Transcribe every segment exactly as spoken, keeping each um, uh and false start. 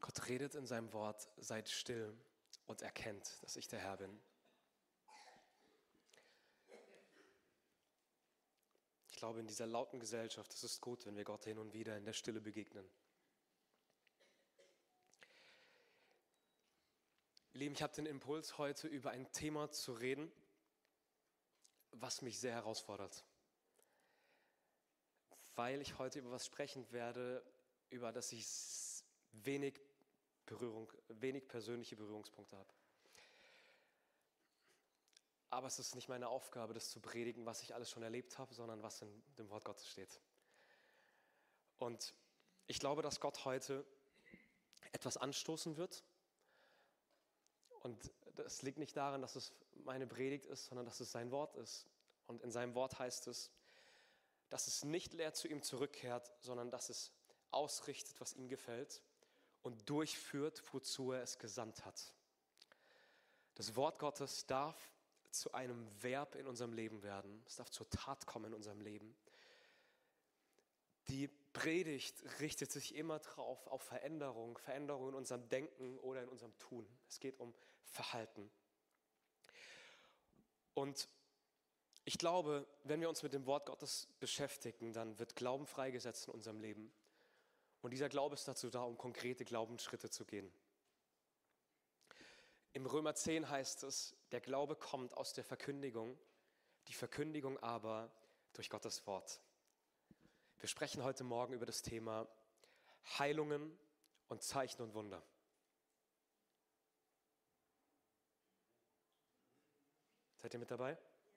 Gott redet in seinem Wort, seid still und erkennt, dass ich der Herr bin. Ich glaube, in dieser lauten Gesellschaft ist es gut, wenn wir Gott hin und wieder in der Stille begegnen. Ihr Lieben, ich habe den Impuls, heute über ein Thema zu reden, was mich sehr herausfordert. Weil ich heute über was sprechen werde, über das ich wenig Berührung, wenig persönliche Berührungspunkte habe. Aber es ist nicht meine Aufgabe, das zu predigen, was ich alles schon erlebt habe, sondern was in dem Wort Gottes steht. Und ich glaube, dass Gott heute etwas anstoßen wird. Und das liegt nicht daran, dass es meine Predigt ist, sondern dass es sein Wort ist. Und in seinem Wort heißt es, dass es nicht leer zu ihm zurückkehrt, sondern dass es ausrichtet, was ihm gefällt und durchführt, wozu er es gesandt hat. Das Wort Gottes darf zu einem Verb in unserem Leben werden. Es darf zur Tat kommen in unserem Leben. Die Predigt richtet sich immer drauf auf Veränderung, Veränderung in unserem Denken oder in unserem Tun. Es geht um Verhalten. Und ich glaube, wenn wir uns mit dem Wort Gottes beschäftigen, dann wird Glauben freigesetzt in unserem Leben. Und dieser Glaube ist dazu da, um konkrete Glaubensschritte zu gehen. Im Römer zehn heißt es, der Glaube kommt aus der Verkündigung, die Verkündigung aber durch Gottes Wort. Wir sprechen heute Morgen über das Thema Heilungen und Zeichen und Wunder. Seid ihr mit dabei?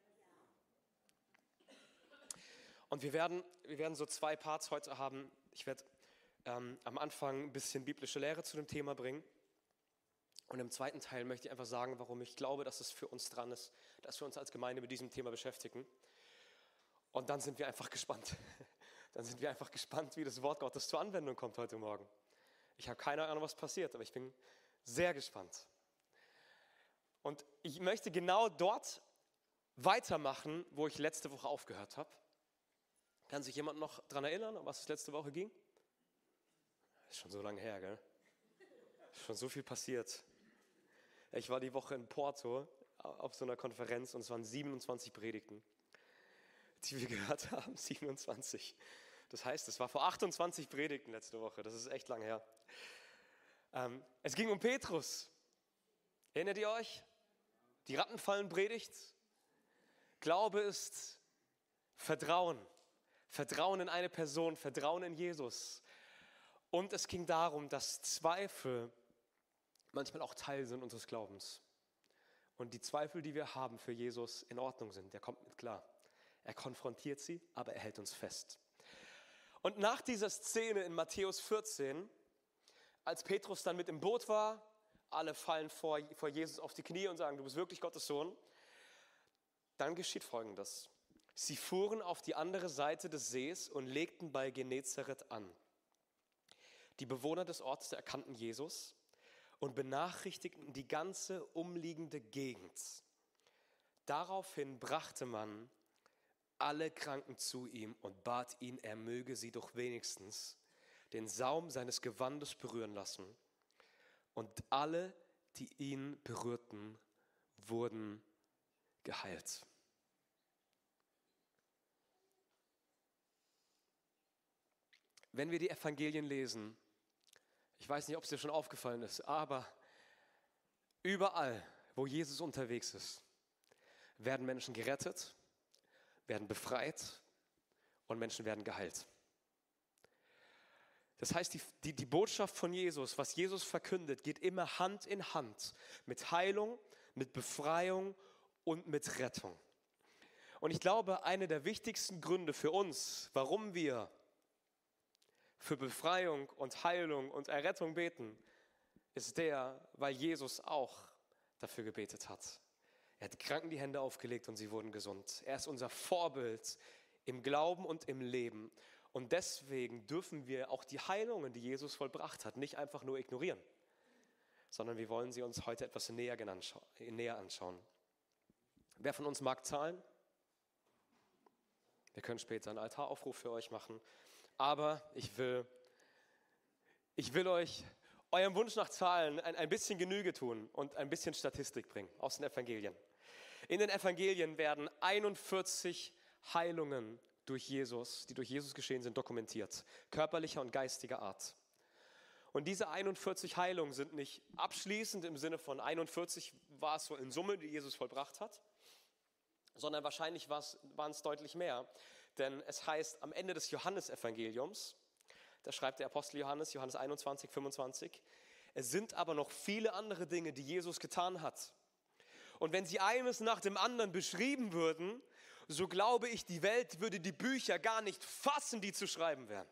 Und wir werden, wir werden so zwei Parts heute haben. Ich werde ähm, am Anfang ein bisschen biblische Lehre zu dem Thema bringen. Und im zweiten Teil möchte ich einfach sagen, warum ich glaube, dass es für uns dran ist, dass wir uns als Gemeinde mit diesem Thema beschäftigen. Und dann sind wir einfach gespannt. Dann sind wir einfach gespannt, wie das Wort Gottes zur Anwendung kommt heute Morgen. Ich habe keine Ahnung, was passiert, aber ich bin sehr gespannt. Und ich möchte genau dort weitermachen, wo ich letzte Woche aufgehört habe. Kann sich jemand noch daran erinnern, um was es letzte Woche ging? Ist schon so lange her, gell? Ist schon so viel passiert. Ich war die Woche in Porto auf so einer Konferenz und es waren siebenundzwanzig Predigten, die wir gehört haben. siebenundzwanzig. Das heißt, es war vor achtundzwanzig Predigten letzte Woche. Das ist echt lang her. Ähm, es ging um Petrus. Erinnert ihr euch? Die Rattenfallen-Predigt. Glaube ist Vertrauen. Vertrauen in eine Person, Vertrauen in Jesus. Und es ging darum, dass Zweifel manchmal auch Teil sind unseres Glaubens. Und die Zweifel, die wir haben für Jesus, in Ordnung sind. Der kommt mit klar. Er konfrontiert sie, aber er hält uns fest. Und nach dieser Szene in Matthäus vierzehn, als Petrus dann mit im Boot war, alle fallen vor, vor Jesus auf die Knie und sagen, du bist wirklich Gottes Sohn, dann geschieht Folgendes. Sie fuhren auf die andere Seite des Sees und legten bei Genezareth an. Die Bewohner des Ortes erkannten Jesus und benachrichtigten die ganze umliegende Gegend. Daraufhin brachte man alle Kranken zu ihm und bat ihn, er möge sie doch wenigstens den Saum seines Gewandes berühren lassen. Und alle, die ihn berührten, wurden geheilt. Wenn wir die Evangelien lesen, ich weiß nicht, ob es dir schon aufgefallen ist, aber überall, wo Jesus unterwegs ist, werden Menschen gerettet, werden befreit und Menschen werden geheilt. Das heißt, die, die, die Botschaft von Jesus, was Jesus verkündet, geht immer Hand in Hand mit Heilung, mit Befreiung und mit Rettung. Und ich glaube, einer der wichtigsten Gründe für uns, warum wir für Befreiung und Heilung und Errettung beten, ist der, weil Jesus auch dafür gebetet hat. Er hat Kranken die Hände aufgelegt und sie wurden gesund. Er ist unser Vorbild im Glauben und im Leben. Und deswegen dürfen wir auch die Heilungen, die Jesus vollbracht hat, nicht einfach nur ignorieren, sondern wir wollen sie uns heute etwas näher anschauen. Wer von uns mag zahlen? Wir können später einen Altaraufruf für euch machen. Aber ich will, ich will euch eurem Wunsch nach Zahlen ein, ein bisschen Genüge tun und ein bisschen Statistik bringen aus den Evangelien. In den Evangelien werden einundvierzig Heilungen durch Jesus, die durch Jesus geschehen sind, dokumentiert, körperlicher und geistiger Art. Und diese einundvierzig Heilungen sind nicht abschließend im Sinne von einundvierzig war es so in Summe, die Jesus vollbracht hat, sondern wahrscheinlich waren es deutlich mehr. Denn es heißt am Ende des Johannesevangeliums, da schreibt der Apostel Johannes, Johannes einundzwanzig, fünfundzwanzig, es sind aber noch viele andere Dinge, die Jesus getan hat. Und wenn sie eines nach dem anderen beschrieben würden, so glaube ich, die Welt würde die Bücher gar nicht fassen, die zu schreiben wären.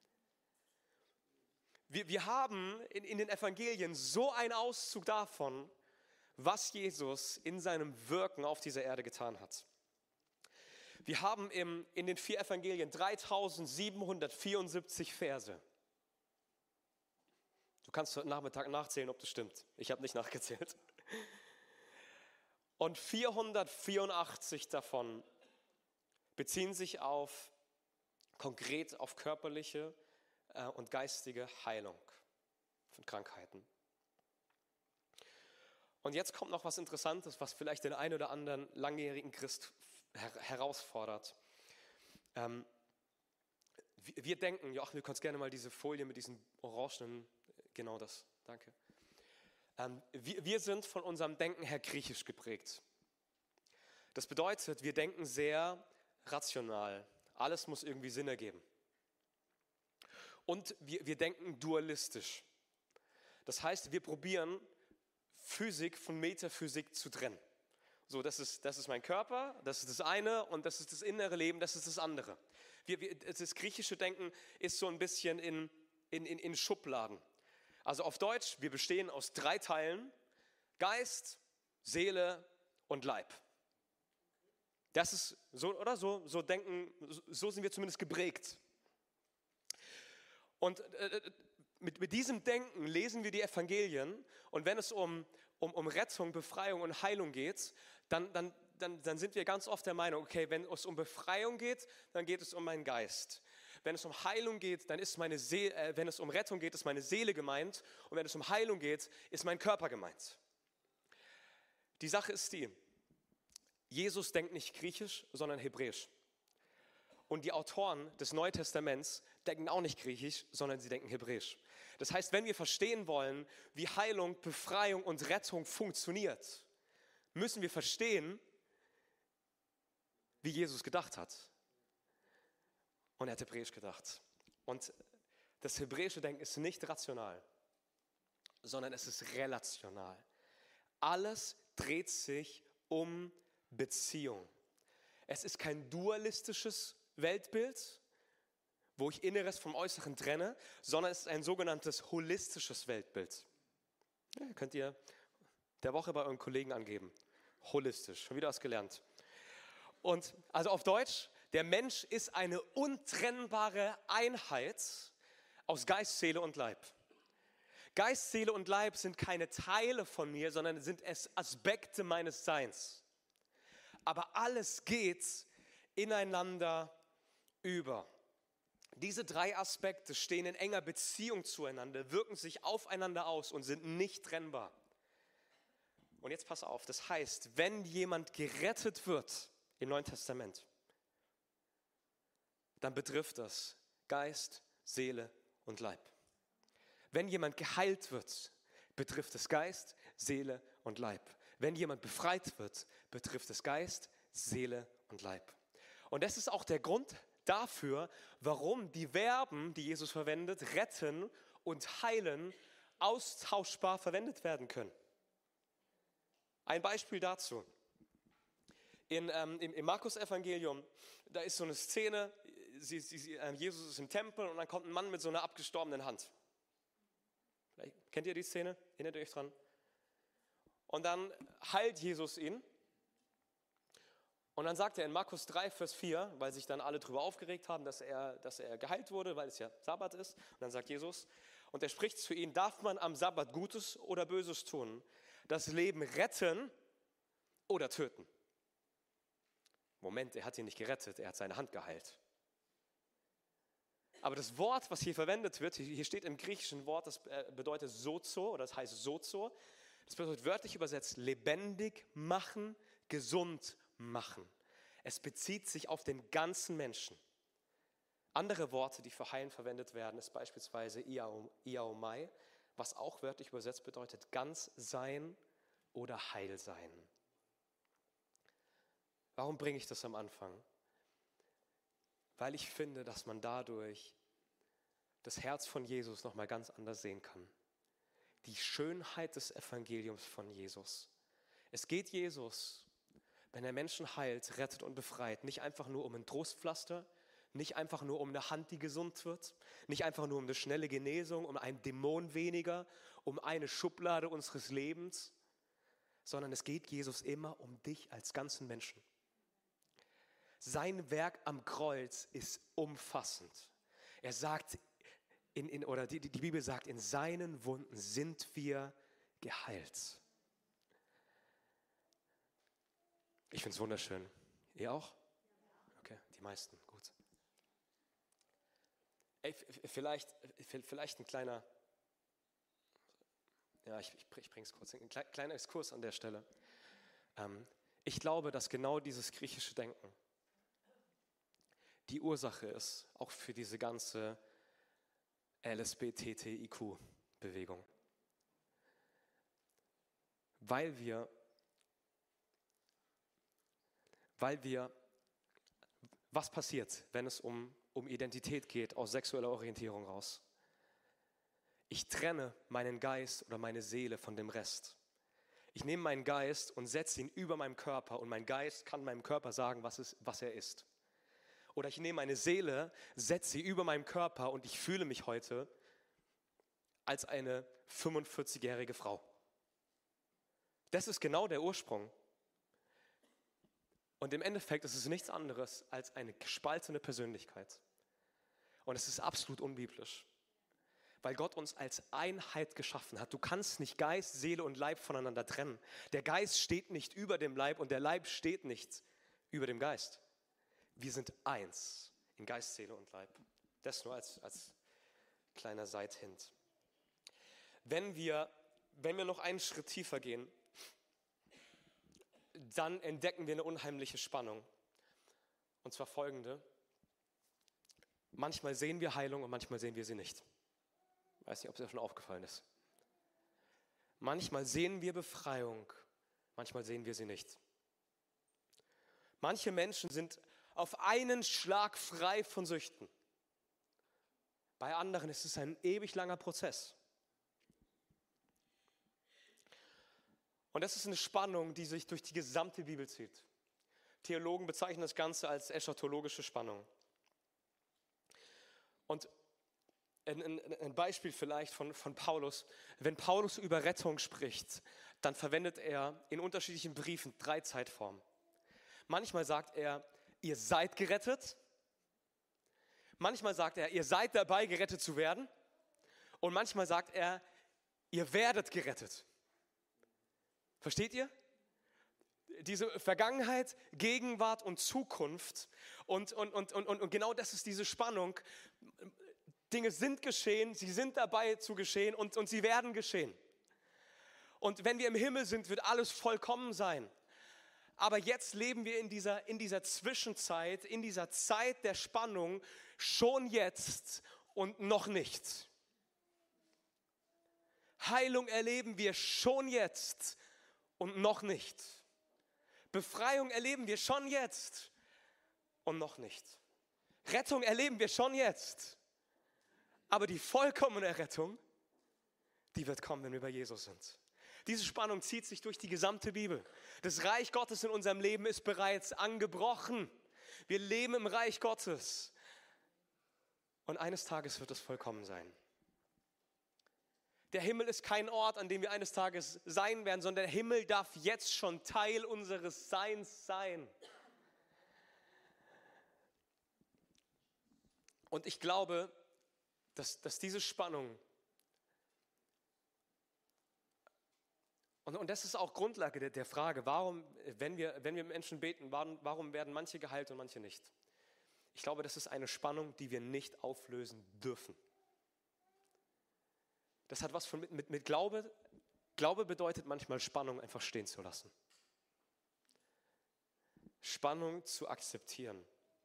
Wir, wir haben in, in den Evangelien so einen Auszug davon, was Jesus in seinem Wirken auf dieser Erde getan hat. Wir haben im, in den vier Evangelien dreitausendsiebenhundertvierundsiebzig Verse. Du kannst heute Nachmittag nachzählen, ob das stimmt. Ich habe nicht nachgezählt. Und vierhundertvierundachtzig davon beziehen sich auf, konkret auf körperliche äh, und geistige Heilung von Krankheiten. Und jetzt kommt noch was Interessantes, was vielleicht den einen oder anderen langjährigen Christ her- herausfordert. Ähm, wir, wir denken, Joachim, du kannst gerne mal diese Folie mit diesen orangenen, genau das, danke. Ähm, wir, wir sind von unserem Denken her griechisch geprägt. Das bedeutet, wir denken sehr rational. Alles muss irgendwie Sinn ergeben. Und wir, wir denken dualistisch. Das heißt, wir probieren Physik von Metaphysik zu trennen. So, das ist, das ist mein Körper, das ist das eine und das ist das innere Leben, das ist das andere. Wir, wir, das griechische Denken ist so ein bisschen in, in, in, in Schubladen. Also auf Deutsch, wir bestehen aus drei Teilen: Geist, Seele und Leib. Das ist so, oder so, so denken, so sind wir zumindest geprägt. Und äh, mit, mit diesem Denken lesen wir die Evangelien, und wenn es um, um, um Rettung, Befreiung und Heilung geht, dann, dann, dann, dann sind wir ganz oft der Meinung, okay, wenn es um Befreiung geht, dann geht es um meinen Geist. Wenn es um Heilung geht, dann ist meine Seele, äh, wenn es um Rettung geht, ist meine Seele gemeint, und wenn es um Heilung geht, ist mein Körper gemeint. Die Sache ist die: Jesus denkt nicht griechisch, sondern hebräisch. Und die Autoren des Neuen Testaments denken auch nicht griechisch, sondern sie denken hebräisch. Das heißt, wenn wir verstehen wollen, wie Heilung, Befreiung und Rettung funktioniert, müssen wir verstehen, wie Jesus gedacht hat. Und er hat hebräisch gedacht. Und das hebräische Denken ist nicht rational, sondern es ist relational. Alles dreht sich um Beziehung. Es ist kein dualistisches Weltbild, wo ich Inneres vom Äußeren trenne, sondern es ist ein sogenanntes holistisches Weltbild. Ja, könnt ihr der Woche bei euren Kollegen angeben. Holistisch, schon wieder was gelernt. Und also auf Deutsch: Der Mensch ist eine untrennbare Einheit aus Geist, Seele und Leib. Geist, Seele und Leib sind keine Teile von mir, sondern sind es Aspekte meines Seins. Aber alles geht ineinander über. Diese drei Aspekte stehen in enger Beziehung zueinander, wirken sich aufeinander aus und sind nicht trennbar. Und jetzt pass auf, das heißt, wenn jemand gerettet wird im Neuen Testament, dann betrifft das Geist, Seele und Leib. Wenn jemand geheilt wird, betrifft es Geist, Seele und Leib. Wenn jemand befreit wird, betrifft es Geist, Seele und Leib. Und das ist auch der Grund dafür, warum die Verben, die Jesus verwendet, retten und heilen, austauschbar verwendet werden können. Ein Beispiel dazu. In, ähm, im, Im Markus-Evangelium, da ist so eine Szene, sie, sie, äh, Jesus ist im Tempel und dann kommt ein Mann mit so einer abgestorbenen Hand. Vielleicht kennt ihr die Szene? Erinnert ihr euch dran? Und dann heilt Jesus ihn. Und dann sagt er in Markus drei, Vers vier, weil sich dann alle darüber aufgeregt haben, dass er, dass er geheilt wurde, weil es ja Sabbat ist. Und dann sagt Jesus, und er spricht zu ihnen: Darf man am Sabbat Gutes oder Böses tun? Das Leben retten oder töten? Moment, er hat ihn nicht gerettet, er hat seine Hand geheilt. Aber das Wort, was hier verwendet wird, hier steht im griechischen Wort, das bedeutet sozo, oder das heißt sozo. Das bedeutet wörtlich übersetzt lebendig machen, gesund machen. Es bezieht sich auf den ganzen Menschen. Andere Worte, die für heilen verwendet werden, ist beispielsweise iaomai, was auch wörtlich übersetzt bedeutet ganz sein oder heil sein. Warum bringe ich das am Anfang? Weil ich finde, dass man dadurch das Herz von Jesus nochmal ganz anders sehen kann. Die Schönheit des Evangeliums von Jesus. Es geht Jesus, wenn er Menschen heilt, rettet und befreit, nicht einfach nur um ein Trostpflaster, nicht einfach nur um eine Hand, die gesund wird, nicht einfach nur um eine schnelle Genesung, um einen Dämon weniger, um eine Schublade unseres Lebens, sondern es geht Jesus immer um dich als ganzen Menschen. Sein Werk am Kreuz ist umfassend. Er sagt, in, in, oder die, die Bibel sagt, in seinen Wunden sind wir geheilt. Ich finde es wunderschön. Ihr auch? Okay, die meisten, gut. Ey, vielleicht, vielleicht ein kleiner, ja, ich, ich, ich bringe es kurz, ein kleiner Exkurs an der Stelle. Ähm, ich glaube, dass genau dieses griechische Denken die Ursache ist, auch für diese ganze L S B T T I Q-Bewegung. Weil wir, weil wir, was passiert, wenn es um, um Identität geht, aus sexueller Orientierung raus? Ich trenne meinen Geist oder meine Seele von dem Rest. Ich nehme meinen Geist und setze ihn über meinem Körper und mein Geist kann meinem Körper sagen, was, es, was er ist. Oder ich nehme meine Seele, setze sie über meinem Körper und ich fühle mich heute als eine fünfundvierzigjährige Frau. Das ist genau der Ursprung. Und im Endeffekt ist es nichts anderes als eine gespaltene Persönlichkeit. Und es ist absolut unbiblisch, weil Gott uns als Einheit geschaffen hat. Du kannst nicht Geist, Seele und Leib voneinander trennen. Der Geist steht nicht über dem Leib und der Leib steht nicht über dem Geist. Wir sind eins in Geist, Seele und Leib. Das nur als, als kleiner Seithint. Wenn wir, wenn wir noch einen Schritt tiefer gehen, dann entdecken wir eine unheimliche Spannung. Und zwar folgende. Manchmal sehen wir Heilung und manchmal sehen wir sie nicht. Ich weiß nicht, ob es dir schon aufgefallen ist. Manchmal sehen wir Befreiung, manchmal sehen wir sie nicht. Manche Menschen sind auf einen Schlag frei von Süchten. Bei anderen ist es ein ewig langer Prozess. Und das ist eine Spannung, die sich durch die gesamte Bibel zieht. Theologen bezeichnen das Ganze als eschatologische Spannung. Und ein, ein, ein Beispiel vielleicht von, von Paulus. Wenn Paulus über Rettung spricht, dann verwendet er in unterschiedlichen Briefen drei Zeitformen. Manchmal sagt er, ihr seid gerettet. Manchmal sagt er, ihr seid dabei, gerettet zu werden. Und manchmal sagt er, ihr werdet gerettet. Versteht ihr? Diese Vergangenheit, Gegenwart und Zukunft. Und, und, und, und, und genau das ist diese Spannung. Dinge sind geschehen, sie sind dabei zu geschehen und, und sie werden geschehen. Und wenn wir im Himmel sind, wird alles vollkommen sein. Aber jetzt leben wir in dieser, in dieser Zwischenzeit, in dieser Zeit der Spannung, schon jetzt und noch nicht. Heilung erleben wir schon jetzt und noch nicht. Befreiung erleben wir schon jetzt und noch nicht. Rettung erleben wir schon jetzt. Aber die vollkommene Errettung, die wird kommen, wenn wir bei Jesus sind. Diese Spannung zieht sich durch die gesamte Bibel. Das Reich Gottes in unserem Leben ist bereits angebrochen. Wir leben im Reich Gottes. Und eines Tages wird es vollkommen sein. Der Himmel ist kein Ort, an dem wir eines Tages sein werden, sondern der Himmel darf jetzt schon Teil unseres Seins sein. Und ich glaube, dass, dass diese Spannung, und, und das ist auch Grundlage der, der Frage, warum, wenn wir, wenn wir Menschen beten, warum, warum werden manche geheilt und manche nicht? Ich glaube, das ist eine Spannung, die wir nicht auflösen dürfen. Das hat was von mit, mit, mit Glaube. Glaube bedeutet manchmal Spannung einfach stehen zu lassen. Spannung zu akzeptieren.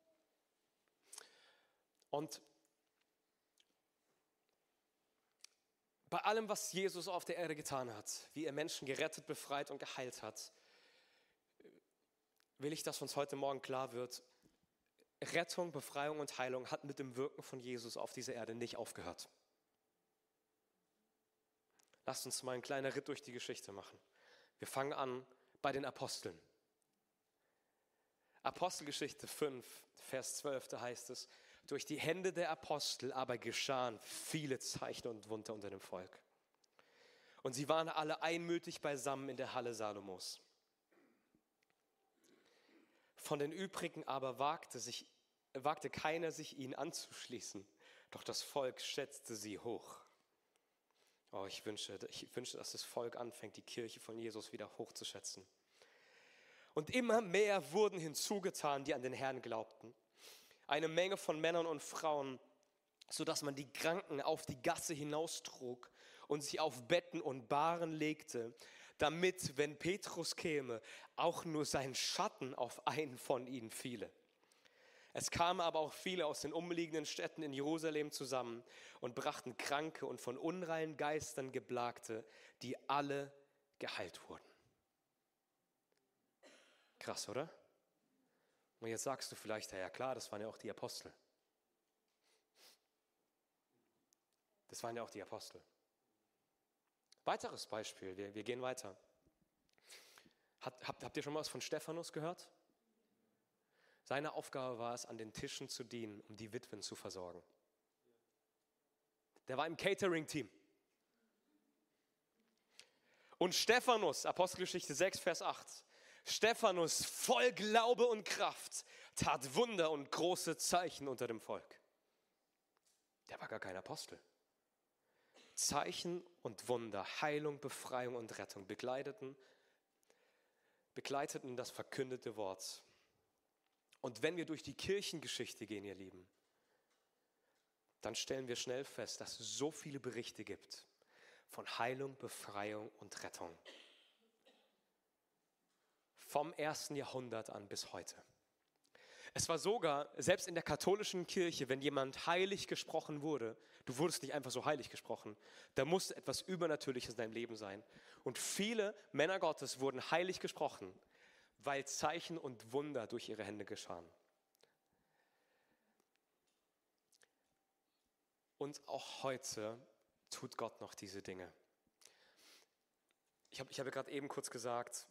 Und bei allem, was Jesus auf der Erde getan hat, wie er Menschen gerettet, befreit und geheilt hat, will ich, dass uns heute Morgen klar wird, Rettung, Befreiung und Heilung hat mit dem Wirken von Jesus auf dieser Erde nicht aufgehört. Lasst uns mal einen kleinen Ritt durch die Geschichte machen. Wir fangen an bei den Aposteln. Apostelgeschichte fünf, Vers zwölf, da heißt es, durch die Hände der Apostel aber geschahen viele Zeichen und Wunder unter dem Volk. Und sie waren alle einmütig beisammen in der Halle Salomos. Von den übrigen aber wagte, sich, wagte keiner, sich ihnen anzuschließen, doch das Volk schätzte sie hoch. Oh, ich wünsche, ich wünsche, dass das Volk anfängt, die Kirche von Jesus wieder hochzuschätzen. Und immer mehr wurden hinzugetan, die an den Herrn glaubten. Eine Menge von Männern und Frauen, sodass man die Kranken auf die Gasse hinaustrug und sie auf Betten und Bahren legte, damit, wenn Petrus käme, auch nur sein Schatten auf einen von ihnen fiele. Es kamen aber auch viele aus den umliegenden Städten in Jerusalem zusammen und brachten Kranke und von unreinen Geistern Geplagte, die alle geheilt wurden. Krass, oder? Und jetzt sagst du vielleicht, ja klar, das waren ja auch die Apostel. Das waren ja auch die Apostel. Weiteres Beispiel, wir, wir gehen weiter. Hat, habt, habt ihr schon mal was von Stephanus gehört? Seine Aufgabe war es, an den Tischen zu dienen, um die Witwen zu versorgen. Der war im Catering-Team. Und Stephanus, Apostelgeschichte sechs, Vers acht, Stephanus, voll Glaube und Kraft, tat Wunder und große Zeichen unter dem Volk. Der war gar kein Apostel. Zeichen und Wunder, Heilung, Befreiung und Rettung begleiteten, begleiteten das verkündete Wort. Und wenn wir durch die Kirchengeschichte gehen, ihr Lieben, dann stellen wir schnell fest, dass es so viele Berichte gibt von Heilung, Befreiung und Rettung. Vom ersten Jahrhundert an bis heute. Es war sogar, selbst in der katholischen Kirche, wenn jemand heilig gesprochen wurde, du wurdest nicht einfach so heilig gesprochen, da musste etwas Übernatürliches in deinem Leben sein. Und viele Männer Gottes wurden heilig gesprochen, weil Zeichen und Wunder durch ihre Hände geschahen. Und auch heute tut Gott noch diese Dinge. Ich habe ich habe gerade eben kurz gesagt,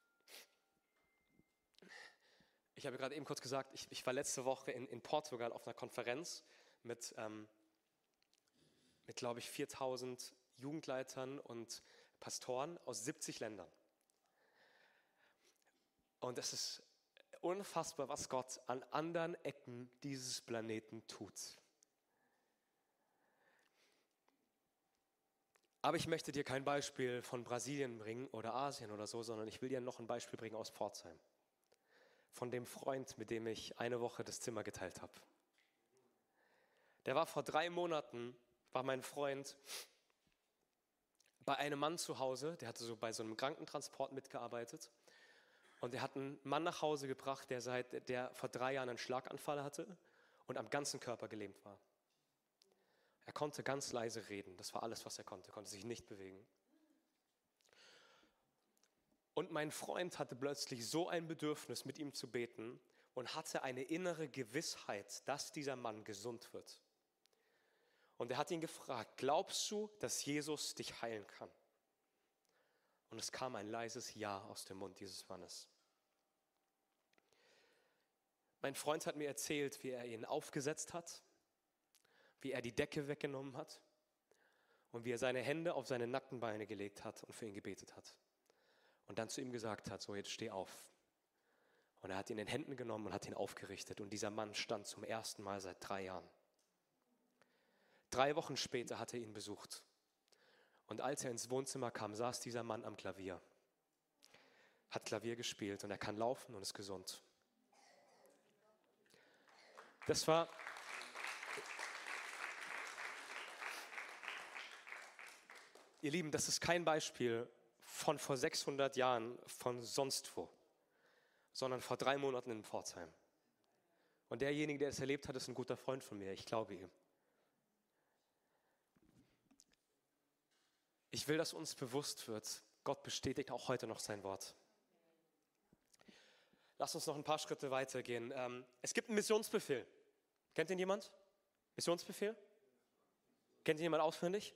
Ich habe gerade eben kurz gesagt, ich, ich war letzte Woche in, in Portugal auf einer Konferenz mit, ähm, mit glaube ich, viertausend Jugendleitern und Pastoren aus siebzig Ländern. Und es ist unfassbar, was Gott an anderen Ecken dieses Planeten tut. Aber ich möchte dir kein Beispiel von Brasilien bringen oder Asien oder so, sondern ich will dir noch ein Beispiel bringen aus Pforzheim. Von dem Freund, mit dem ich eine Woche das Zimmer geteilt habe. Der war vor drei Monaten, war mein Freund bei einem Mann zu Hause, der hatte so bei so einem Krankentransport mitgearbeitet. Und er hat einen Mann nach Hause gebracht, der, seit, der vor drei Jahren einen Schlaganfall hatte und am ganzen Körper gelähmt war. Er konnte ganz leise reden, das war alles, was er konnte, konnte sich nicht bewegen. Und mein Freund hatte plötzlich so ein Bedürfnis, mit ihm zu beten und hatte eine innere Gewissheit, dass dieser Mann gesund wird. Und er hat ihn gefragt, glaubst du, dass Jesus dich heilen kann? Und es kam ein leises Ja aus dem Mund dieses Mannes. Mein Freund hat mir erzählt, wie er ihn aufgesetzt hat, wie er die Decke weggenommen hat und wie er seine Hände auf seine nackten Beine gelegt hat und für ihn gebetet hat. Und dann zu ihm gesagt hat, so jetzt steh auf. Und er hat ihn in den Händen genommen und hat ihn aufgerichtet. Und dieser Mann stand zum ersten Mal seit drei Jahren. Drei Wochen später hat er ihn besucht. Und als er ins Wohnzimmer kam, saß dieser Mann am Klavier. Hat Klavier gespielt und er kann laufen und ist gesund. Das war... Ihr Lieben, das ist kein Beispiel von vor sechshundert Jahren von sonst wo, sondern vor drei Monaten in Pforzheim. Und derjenige, der es erlebt hat, ist ein guter Freund von mir. Ich glaube ihm. Ich will, dass uns bewusst wird, Gott bestätigt auch heute noch sein Wort. Lass uns noch ein paar Schritte weitergehen. Ähm, es gibt einen Missionsbefehl. Kennt ihn jemand? Missionsbefehl? Kennt ihn jemand auswendig?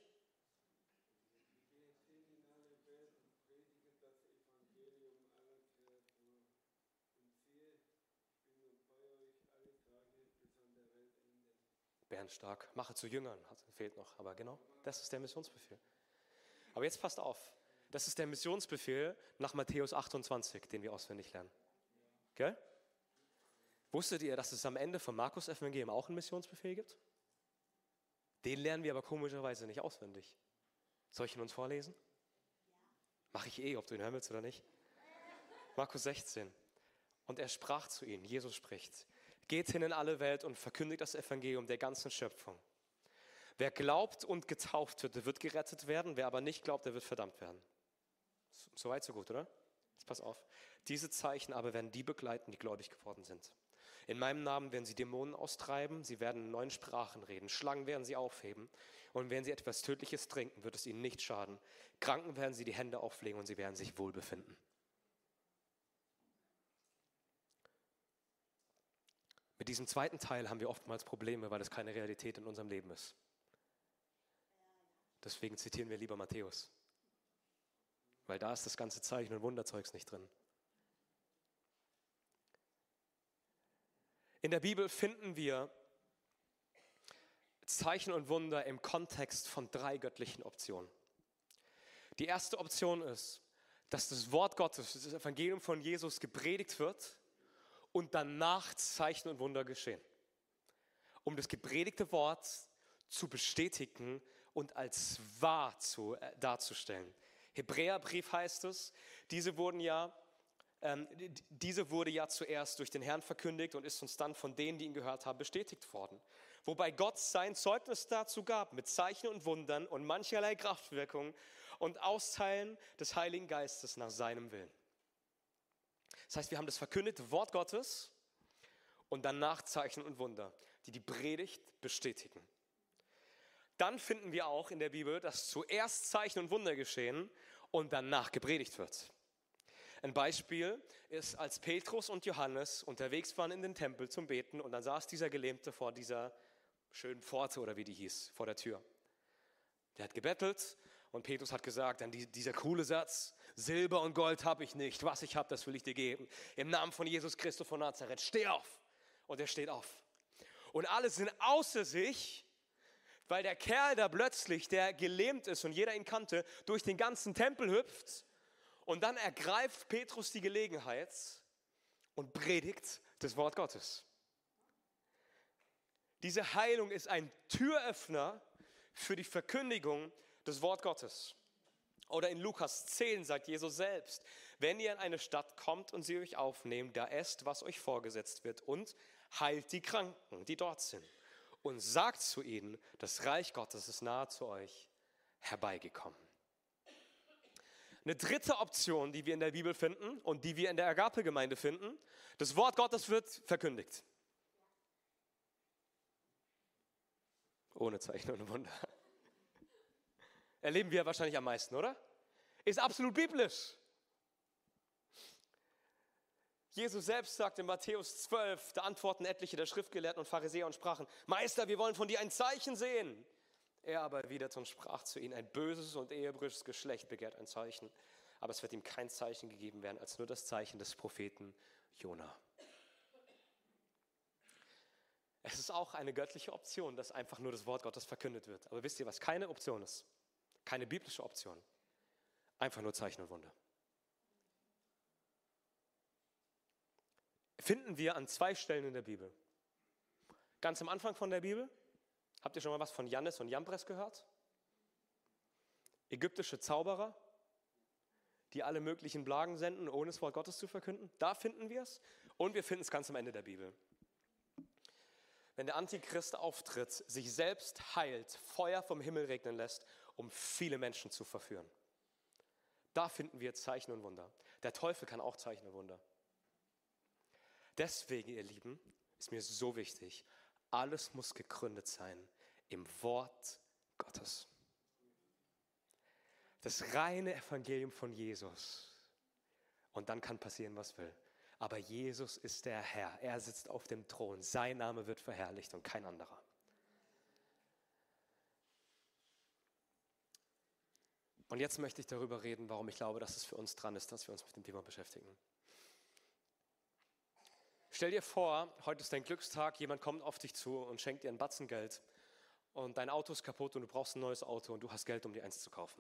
Bärenstark. Mache zu Jüngern. Hat, fehlt noch. Aber genau, das ist der Missionsbefehl. Aber jetzt passt auf. Das ist der Missionsbefehl nach Matthäus achtundzwanzig, den wir auswendig lernen. Gell? Wusstet ihr, dass es am Ende vom Markus-Evangelium auch einen Missionsbefehl gibt? Den lernen wir aber komischerweise nicht auswendig. Soll ich ihn uns vorlesen? Mache ich eh, ob du ihn hören willst oder nicht. Markus sechzehn. Und er sprach zu ihnen, Jesus spricht: Geht hin in alle Welt und verkündigt das Evangelium der ganzen Schöpfung. Wer glaubt und getauft wird, der wird gerettet werden. Wer aber nicht glaubt, der wird verdammt werden. Soweit, so gut, oder? Jetzt pass auf. Diese Zeichen aber werden die begleiten, die gläubig geworden sind. In meinem Namen werden sie Dämonen austreiben, sie werden in neuen Sprachen reden, Schlangen werden sie aufheben und wenn sie etwas Tödliches trinken, wird es ihnen nicht schaden. Kranken werden sie die Hände auflegen und sie werden sich wohl befinden. Mit diesem zweiten Teil haben wir oftmals Probleme, weil es keine Realität in unserem Leben ist. Deswegen zitieren wir lieber Matthäus. Weil da ist das ganze Zeichen- und Wunderzeugs nicht drin. In der Bibel finden wir Zeichen und Wunder im Kontext von drei göttlichen Optionen. Die erste Option ist, dass das Wort Gottes, das Evangelium von Jesus gepredigt wird und danach Zeichen und Wunder geschehen. Um das gepredigte Wort zu bestätigen und als wahr zu, äh, darzustellen. Hebräerbrief heißt es, diese wurden ja, ähm, diese wurde ja zuerst durch den Herrn verkündigt und ist uns dann von denen, die ihn gehört haben, bestätigt worden. Wobei Gott sein Zeugnis dazu gab, mit Zeichen und Wundern und mancherlei Kraftwirkung und Austeilen des Heiligen Geistes nach seinem Willen. Das heißt, wir haben das verkündete Wort Gottes und danach Zeichen und Wunder, die die Predigt bestätigen. Dann finden wir auch in der Bibel, dass zuerst Zeichen und Wunder geschehen und danach gepredigt wird. Ein Beispiel ist, als Petrus und Johannes unterwegs waren in den Tempel zum Beten und dann saß dieser Gelähmte vor dieser schönen Pforte oder wie die hieß, vor der Tür. Der hat gebettelt und Petrus hat gesagt, dann die, dieser coole Satz: Silber und Gold habe ich nicht, was ich habe, das will ich dir geben. Im Namen von Jesus Christus von Nazareth, steh auf. Und er steht auf. Und alle sind außer sich, weil der Kerl da plötzlich, der gelähmt ist und jeder ihn kannte, durch den ganzen Tempel hüpft und dann ergreift Petrus die Gelegenheit und predigt das Wort Gottes. Diese Heilung ist ein Türöffner für die Verkündigung des Wort Gottes. Oder in Lukas zehn sagt Jesus selbst: Wenn ihr in eine Stadt kommt und sie euch aufnehmt, da esst, was euch vorgesetzt wird und heilt die Kranken, die dort sind. Und sagt zu ihnen, das Reich Gottes ist nahe zu euch herbeigekommen. Eine dritte Option, die wir in der Bibel finden und die wir in der Agape-Gemeinde finden: Das Wort Gottes wird verkündigt. Ohne Zeichen und Wunder. Erleben wir wahrscheinlich am meisten, oder? Ist absolut biblisch. Jesus selbst sagt in Matthäus zwölf, da antworten etliche der Schriftgelehrten und Pharisäer und sprachen: Meister, wir wollen von dir ein Zeichen sehen. Er aber erwiderte und sprach zu ihnen: Ein böses und ehebrisches Geschlecht begehrt ein Zeichen, aber es wird ihm kein Zeichen gegeben werden, als nur das Zeichen des Propheten Jona. Es ist auch eine göttliche Option, dass einfach nur das Wort Gottes verkündet wird. Aber wisst ihr, was keine Option ist? Keine biblische Option. Einfach nur Zeichen und Wunder. Finden wir an zwei Stellen in der Bibel. Ganz am Anfang von der Bibel, habt ihr schon mal was von Jannes und Jambres gehört? Ägyptische Zauberer, die alle möglichen Plagen senden, ohne das Wort Gottes zu verkünden. Da finden wir es. Und wir finden es ganz am Ende der Bibel. wenn der Antichrist auftritt, sich selbst heilt, Feuer vom Himmel regnen lässt, um viele Menschen zu verführen. Da finden wir Zeichen und Wunder. Der Teufel kann auch Zeichen und Wunder. Deswegen, ihr Lieben, ist mir so wichtig, alles muss gegründet sein im Wort Gottes. Das reine Evangelium von Jesus. Und dann kann passieren, was will. Aber Jesus ist der Herr. Er sitzt auf dem Thron. Sein Name wird verherrlicht und kein anderer. Und jetzt möchte ich darüber reden, warum ich glaube, dass es für uns dran ist, dass wir uns mit dem Thema beschäftigen. Stell dir vor, heute ist dein Glückstag, jemand kommt auf dich zu und schenkt dir einen Batzen Geld und dein Auto ist kaputt und du brauchst ein neues Auto und du hast Geld, um dir eins zu kaufen.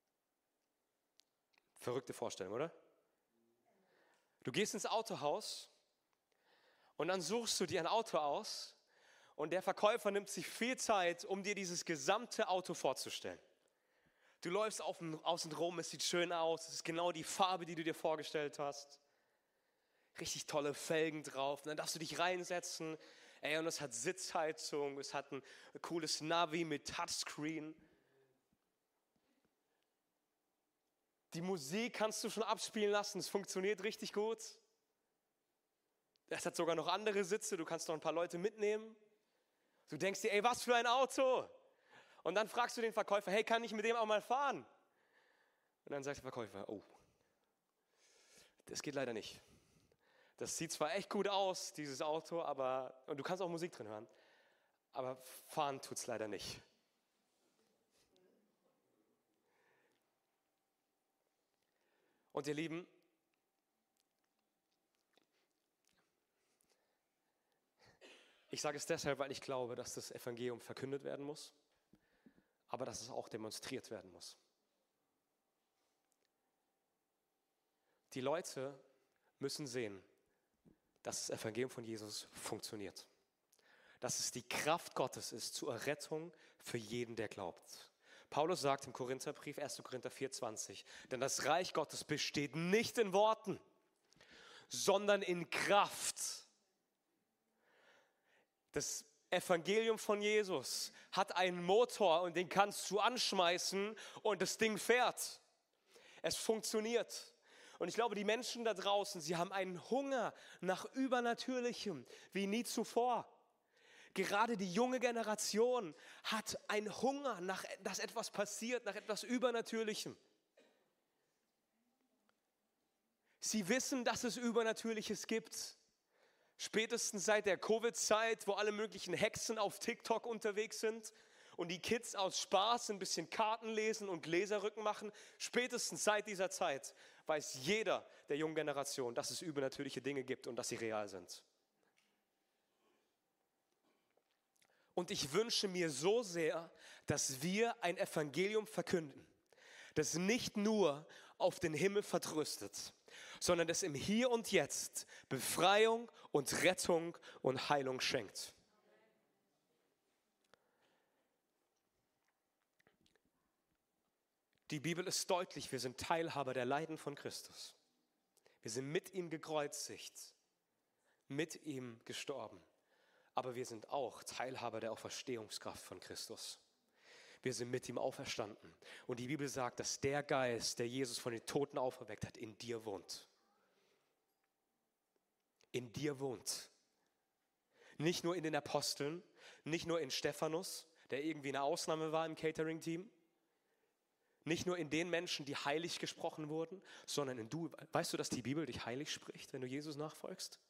Verrückte Vorstellung, oder? Du gehst ins Autohaus und dann suchst du dir ein Auto aus und der Verkäufer nimmt sich viel Zeit, um dir dieses gesamte Auto vorzustellen. Du läufst auf dem, außen rum, es sieht schön aus, es ist genau die Farbe, die du dir vorgestellt hast. Richtig tolle Felgen drauf. Und dann darfst du dich reinsetzen. Ey, und es hat Sitzheizung, es hat ein cooles Navi mit Touchscreen. Die Musik kannst du schon abspielen lassen, es funktioniert richtig gut. Es hat sogar noch andere Sitze, du kannst noch ein paar Leute mitnehmen. Du denkst dir, ey, was für ein Auto. Und dann fragst du den Verkäufer, hey, kann ich mit dem auch mal fahren? Und dann sagt der Verkäufer, oh, das geht leider nicht. Das sieht zwar echt gut aus, dieses Auto, aber, und du kannst auch Musik drin hören, aber fahren tut es leider nicht. Und ihr Lieben, ich sage es deshalb, weil ich glaube, dass das Evangelium verkündet werden muss, aber dass es auch demonstriert werden muss. Die Leute müssen sehen, dass das Evangelium von Jesus funktioniert. Dass es die Kraft Gottes ist zur Errettung für jeden, der glaubt. Paulus sagt im Korintherbrief, erster Korinther vier zwanzig, denn das Reich Gottes besteht nicht in Worten, sondern in Kraft. Das Evangelium von Jesus hat einen Motor und den kannst du anschmeißen und das Ding fährt. Es funktioniert. Und ich glaube, die Menschen da draußen, sie haben einen Hunger nach Übernatürlichem wie nie zuvor. Gerade die junge Generation hat einen Hunger, nach, dass etwas passiert, nach etwas Übernatürlichem. Sie wissen, dass es Übernatürliches gibt. Spätestens seit der Covid-Zeit, wo alle möglichen Hexen auf TikTok unterwegs sind und die Kids aus Spaß ein bisschen Karten lesen und Gläserrücken machen, spätestens seit dieser Zeit weiß jeder der jungen Generation, dass es übernatürliche Dinge gibt und dass sie real sind. Und ich wünsche mir so sehr, dass wir ein Evangelium verkünden, das nicht nur auf den Himmel vertröstet, sondern das im Hier und Jetzt Befreiung und Rettung und Heilung schenkt. Die Bibel ist deutlich, wir sind Teilhaber der Leiden von Christus. Wir sind mit ihm gekreuzigt, mit ihm gestorben. Aber wir sind auch Teilhaber der Auferstehungskraft von Christus. Wir sind mit ihm auferstanden. Und die Bibel sagt, dass der Geist, der Jesus von den Toten auferweckt hat, in dir wohnt. In dir wohnt. Nicht nur in den Aposteln, nicht nur in Stephanus, der irgendwie eine Ausnahme war im Catering-Team. Nicht nur in den Menschen, die heilig gesprochen wurden, sondern in du. Weißt du, dass die Bibel dich heilig spricht, wenn du Jesus nachfolgst?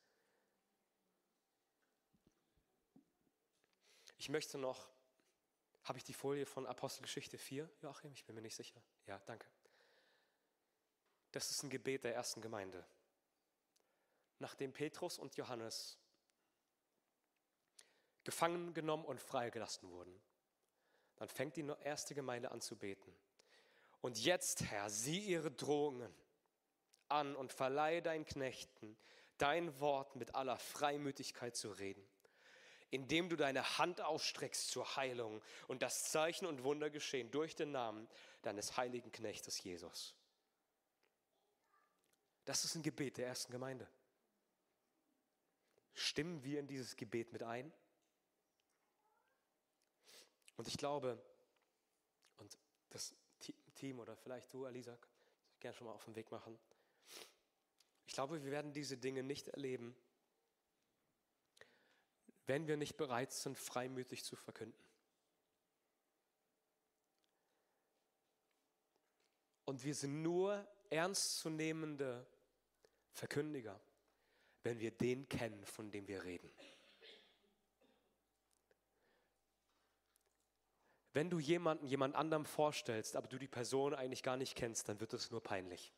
Ich möchte noch, habe ich die Folie von Apostelgeschichte vier, Joachim? Ich bin mir nicht sicher. Ja, danke. Das ist ein Gebet der ersten Gemeinde. Nachdem Petrus und Johannes gefangen genommen und freigelassen wurden, dann fängt die erste Gemeinde an zu beten. Und jetzt, Herr, sieh ihre Drohungen an und verleihe deinen Knechten dein Wort mit aller Freimütigkeit zu reden, indem du deine Hand ausstreckst zur Heilung und das Zeichen und Wunder geschehen durch den Namen deines heiligen Knechtes Jesus. Das ist ein Gebet der ersten Gemeinde. Stimmen wir in dieses Gebet mit ein? Und ich glaube, und das Team oder vielleicht du, Alisa, ich gerne schon mal auf den Weg machen. Ich glaube, wir werden diese Dinge nicht erleben, wenn wir nicht bereit sind, freimütig zu verkünden. Und wir sind nur ernstzunehmende Verkündiger, wenn wir den kennen, von dem wir reden. Wenn du jemanden, jemand anderem vorstellst, aber du die Person eigentlich gar nicht kennst, dann wird es nur peinlich.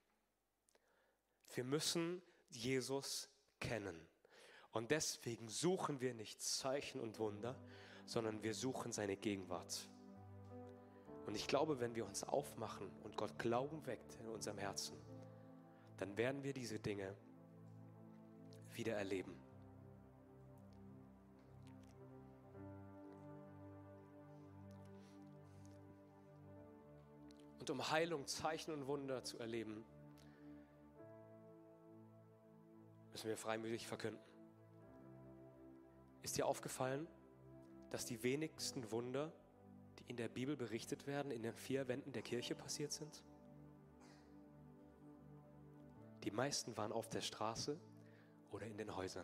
Wir müssen Jesus kennen. Und deswegen suchen wir nicht Zeichen und Wunder, sondern wir suchen seine Gegenwart. Und ich glaube, wenn wir uns aufmachen und Gott Glauben weckt in unserem Herzen, dann werden wir diese Dinge wieder erleben. Und um Heilung, Zeichen und Wunder zu erleben, müssen wir freimütig verkünden. Ist dir aufgefallen, dass die wenigsten Wunder, die in der Bibel berichtet werden, in den vier Wänden der Kirche passiert sind? Die meisten waren auf der Straße oder in den Häusern.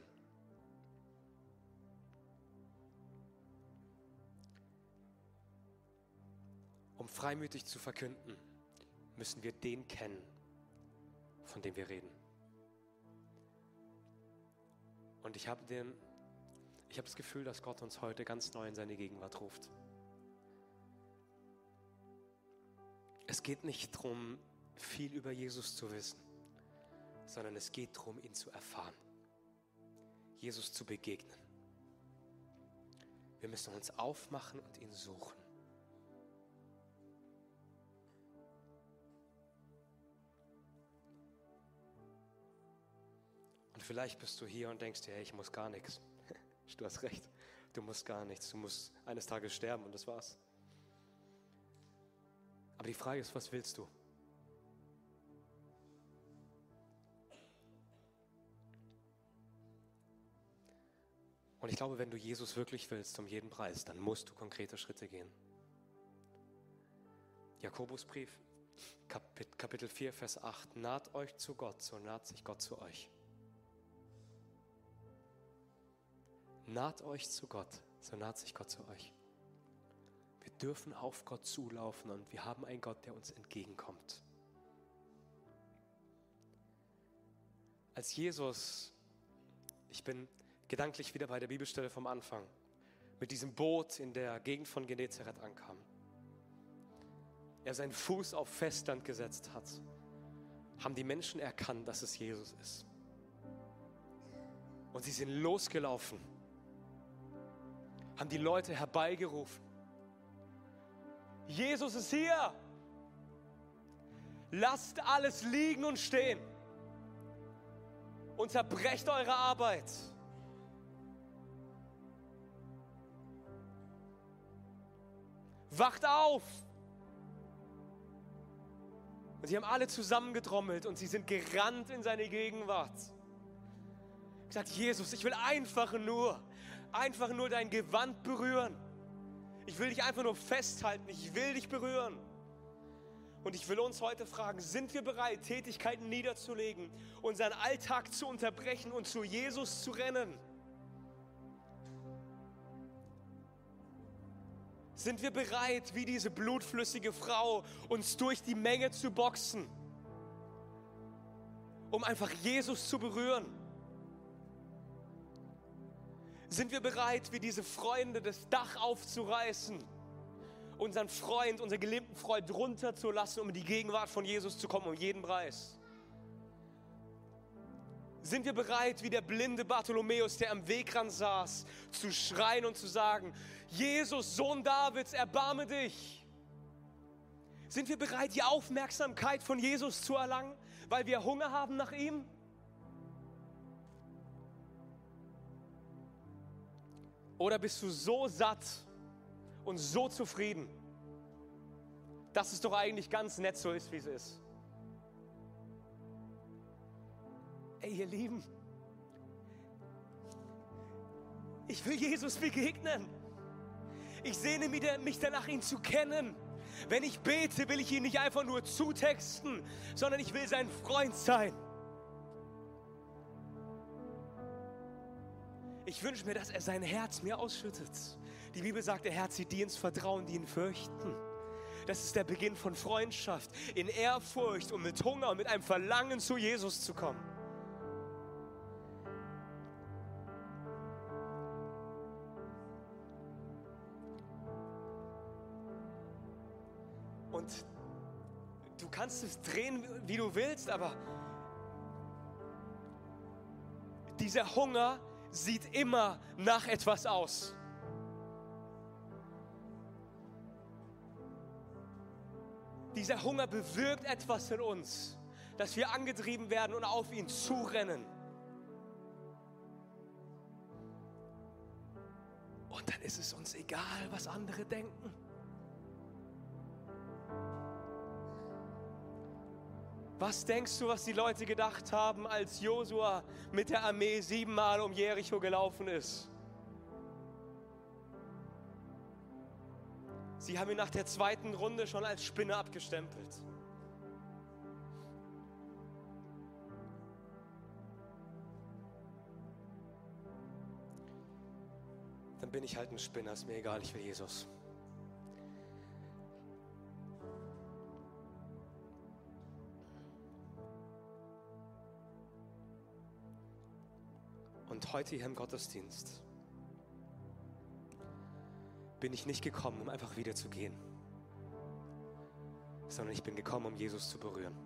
Um freimütig zu verkünden, müssen wir den kennen, von dem wir reden. Und ich habe den, ich habe das Gefühl, dass Gott uns heute ganz neu in seine Gegenwart ruft. Es geht nicht darum, viel über Jesus zu wissen, sondern es geht darum, ihn zu erfahren, Jesus zu begegnen. Wir müssen uns aufmachen und ihn suchen. Und vielleicht bist du hier und denkst dir, hey, ich muss gar nichts. Du hast recht, du musst gar nichts. Du musst eines Tages sterben und das war's. Aber die Frage ist, was willst du? Und ich glaube, wenn du Jesus wirklich willst, um jeden Preis, dann musst du konkrete Schritte gehen. Jakobusbrief, Kapitel vier, Vers acht. Naht euch zu Gott, so naht sich Gott zu euch. Naht euch zu Gott, so naht sich Gott zu euch. Wir dürfen auf Gott zulaufen und wir haben einen Gott, der uns entgegenkommt. Als Jesus, ich bin gedanklich wieder bei der Bibelstelle vom Anfang, mit diesem Boot in der Gegend von Genezareth ankam, er seinen Fuß auf Festland gesetzt hat, haben die Menschen erkannt, dass es Jesus ist. Und sie sind losgelaufen, haben die Leute herbeigerufen. Jesus ist hier! Lasst alles liegen und stehen. Unterbrecht eure Arbeit. Wacht auf! Und sie haben alle zusammengetrommelt und sie sind gerannt in seine Gegenwart. Gesagt, Jesus, ich will einfach nur, einfach nur dein Gewand berühren. Ich will dich einfach nur festhalten, ich will dich berühren. Und ich will uns heute fragen, sind wir bereit, Tätigkeiten niederzulegen, unseren Alltag zu unterbrechen und zu Jesus zu rennen? Sind wir bereit, wie diese blutflüssige Frau, uns durch die Menge zu boxen, um einfach Jesus zu berühren? Sind wir bereit, wie diese Freunde, das Dach aufzureißen, unseren Freund, unseren geliebten Freund runterzulassen, um in die Gegenwart von Jesus zu kommen, um jeden Preis? Sind wir bereit, wie der blinde Bartholomäus, der am Wegrand saß, zu schreien und zu sagen, Jesus, Sohn Davids, erbarme dich? Sind wir bereit, die Aufmerksamkeit von Jesus zu erlangen, weil wir Hunger haben nach ihm? Oder bist du so satt und so zufrieden, dass es doch eigentlich ganz nett so ist, wie es ist? Ey, ihr Lieben, ich will Jesus begegnen. Ich sehne mich danach, ihn zu kennen. Wenn ich bete, will ich ihn nicht einfach nur zutexten, sondern ich will sein Freund sein. Ich wünsche mir, dass er sein Herz mir ausschüttet. Die Bibel sagt, der Herr zieht die ins Vertrauen, die ihn fürchten. Das ist der Beginn von Freundschaft, in Ehrfurcht und mit Hunger und mit einem Verlangen zu Jesus zu kommen. Und du kannst es drehen, wie du willst, aber dieser Hunger sieht immer nach etwas aus. Dieser Hunger bewirkt etwas in uns, dass wir angetrieben werden und auf ihn zurennen. Und dann ist es uns egal, was andere denken. Was denkst du, was die Leute gedacht haben, als Josua mit der Armee siebenmal um Jericho gelaufen ist? Sie haben ihn nach der zweiten Runde schon als Spinner abgestempelt. Dann bin ich halt ein Spinner, ist mir egal, ich will Jesus. Und heute hier im Gottesdienst bin ich nicht gekommen, um einfach wieder zu gehen, sondern ich bin gekommen, um Jesus zu berühren.